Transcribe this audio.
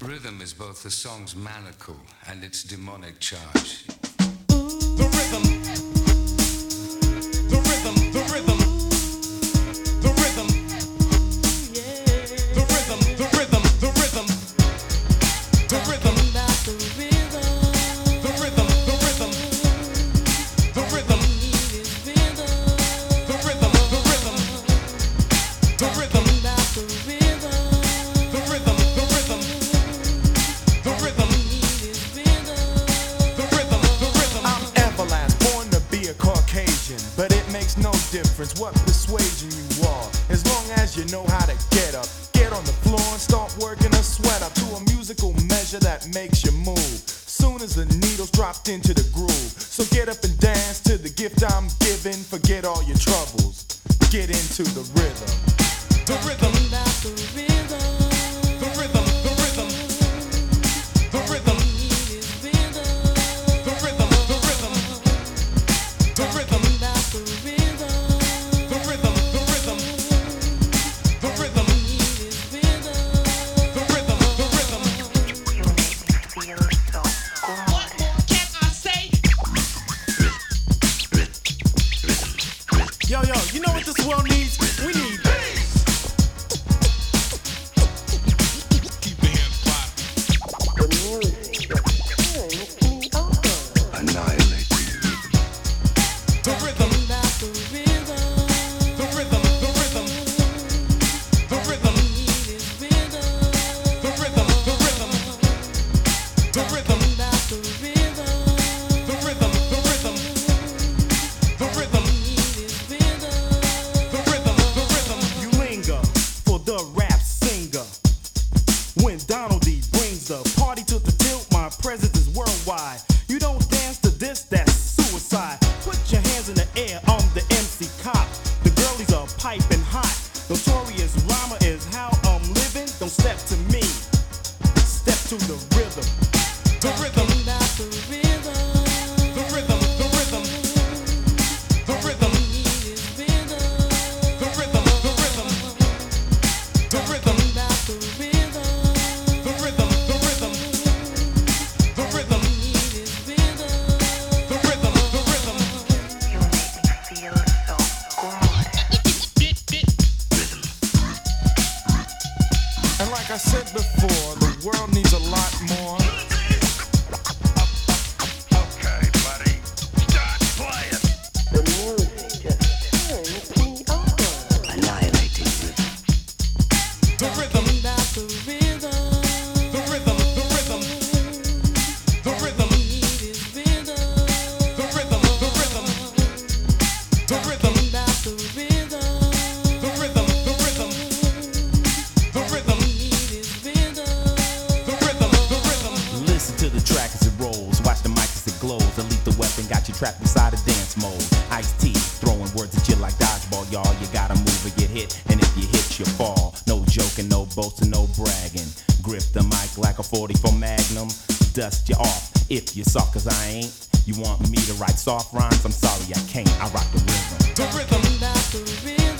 Rhythm is both the song's manacle and its demonic charge. The rhythm, the rhythm, the rhythm, the rhythm, the rhythm, the rhythm, the rhythm, the rhythm, the rhythm, the rhythm, the rhythm, the rhythm, the rhythm, the rhythm, the rhythm, the rhythm, the rhythm. I'm Everlast, born to be a Caucasian, but it makes no difference what persuasion you are, as long as you know how to get up, get on the floor and start working a sweat up to a musical measure that makes you move. Soon as the needle's dropped into the groove, so get up and dance to the gift I'm giving. Forget all your troubles, get into the rhythm. The rhythm, the rhythm, the rhythm, the rhythm, the rhythm, the rhythm, the rhythm, the rhythm, the rhythm, the rhythm, the rhythm, the rhythm, the rhythm. What more can I say? Yo, you know what this world needs? We need Keep the hands clapping. Annihilating The rhythm, the rhythm, the rhythm, the rhythm, the rhythm, the rhythm, the rhythm, the rhythm, the rhythm, the rhythm, the rhythm, the rhythm, the rhythm. you linger for the rap singer. When Donald D brings the party to the tilt, my presence is worldwide. You don't dance to this, that's suicide. Put your hands in the air, I'm the MC cop. The girlies are piping hot. Notorious rhymer is how I'm living. Don't step to me, step to the rhythm. The rhythm, the rhythm, the rhythm, the rhythm, the rhythm, the rhythm, the rhythm, the rhythm, the rhythm, the rhythm, the rhythm, the rhythm, the rhythm. You make me feel so good. And like I said before, the world needs a lot more. Okay, buddy. Start playing. annihilating rhythm. The rhythm, the rhythm, the rhythm, the rhythm, the rhythm, the rhythm, the rhythm, the rhythm, the rhythm, the rhythm, the rhythm, the rhythm, the rhythm. Listen to the track as it rolls. Watch the mic as it glows. A lethal weapon got you trapped inside a dance mode. Ice-T throwing words at you like dodgeball, y'all. You gotta move or get hit, and if you hit, you fall. No joking, no boasting, no bragging. Grip the mic like a 44 Magnum. Dust you off if you soft, cause I ain't. You want me to write soft rhymes? I'm sorry, I can't. I rock the rhythm. The rhythm, the rhythm.